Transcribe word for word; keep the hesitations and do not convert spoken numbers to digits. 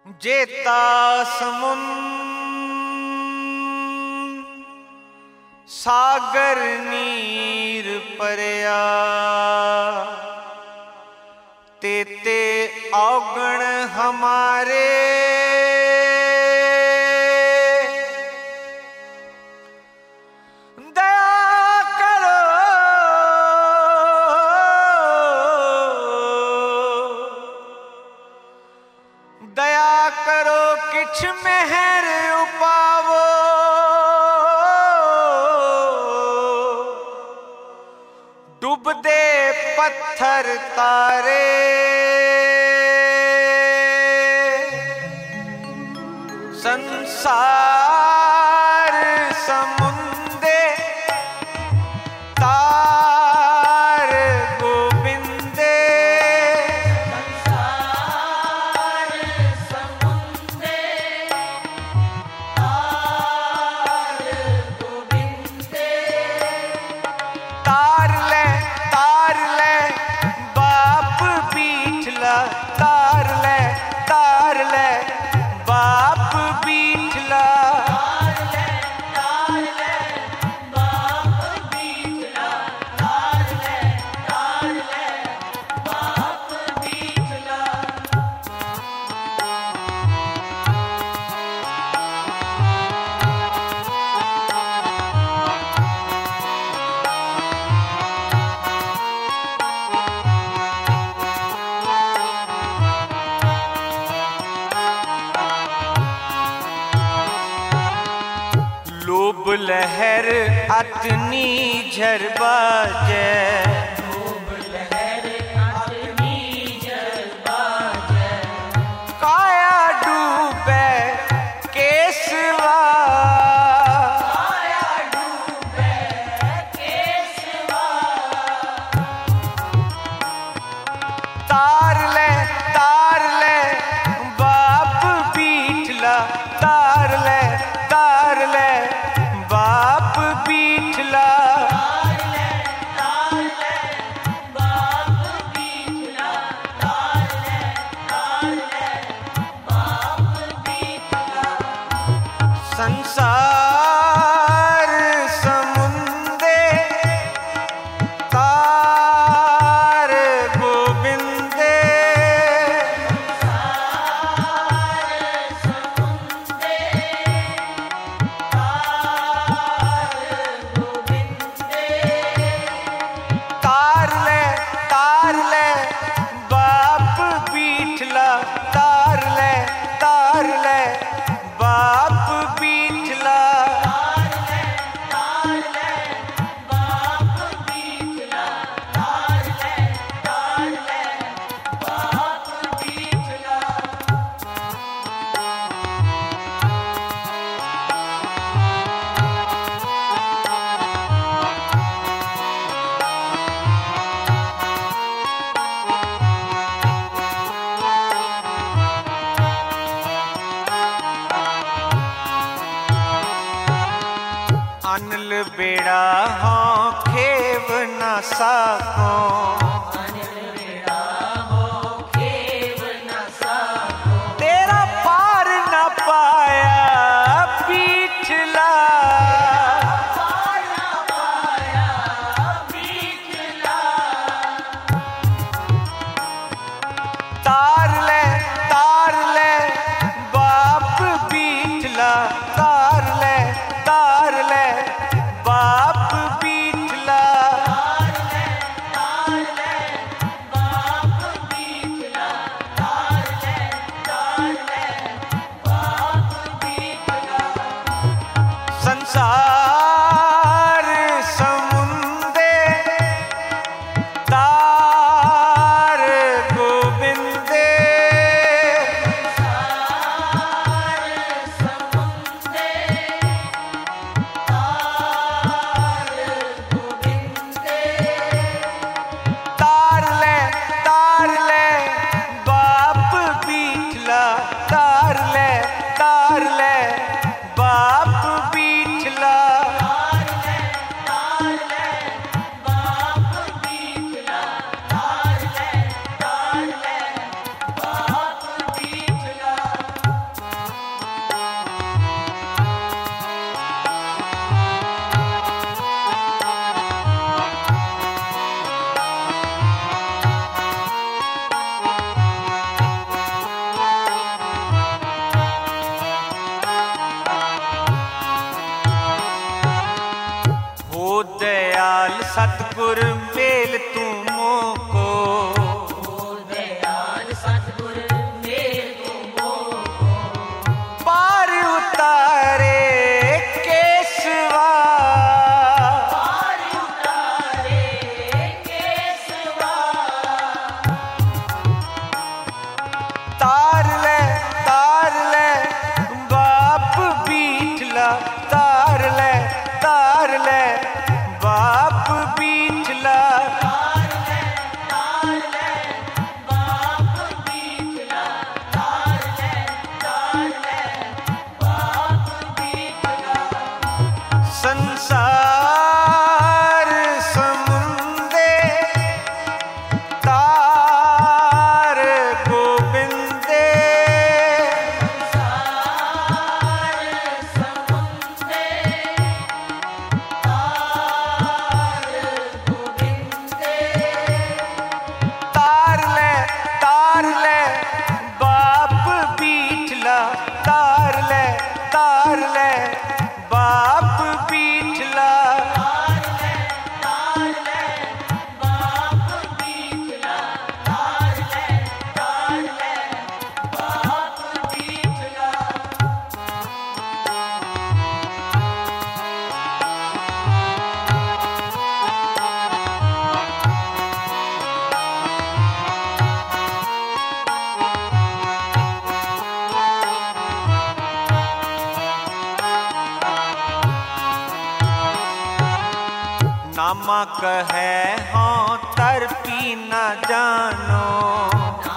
जेता समुन सागर नीर परया, तेते औगण हमारे दया करो, दया करो किछ मेहर उपावो, डूबदे पत्थर तारे संसार समुंदे तार गोविंदे, संसार समुंदे तार गोविंदे, तार ले तार ले बाप बीठला, तार ले तार ले बाप बीठला, तार ले तार ले बाप बीठला, तार ले तार ले बाप बीठला। लोभ लहर अतनी झर बाजे, खूब लहर अपनी जल बाजे, काया डूबे केसवा, काया डूबे केसवा, तार ले तार ले बाप बीठला, तार ले तार ले बाप बीठला, तार ले तार ले बाप बीठला, तार ले तार ले बाप बीठला। संसार समुंदे तार गोविंदे, संसार समुंदे तार गोविंदे, तार ले तार ले बाप बीठला, तार ले तार ले बाप बीठला, तार ले तार ले बाप बीठला, तार ले तार ले बाप बीठला। अनल बेड़ा हों खेव न साको, अनिल बेड़ा हो खेव न साको, तेरा पार न पाया बीठला, पार न पाया बीठला, तार ले तार ले बाप बीठला, तार ले तार ले बाप बीठला, तार ले तार ले बाप बीठला, तार ले तार ले बाप बीठला। संसार समुंदे तार गोविंदे, संसार समुंदे तार गोविंदे, तार ले तार ले बाप बीठला, तार ले तार ले बाप बीठला, तार ले तार ले बाप बीठला, तार ले तार ले बाप बीठला। अम्मा कहे हाँ तरपी न जानो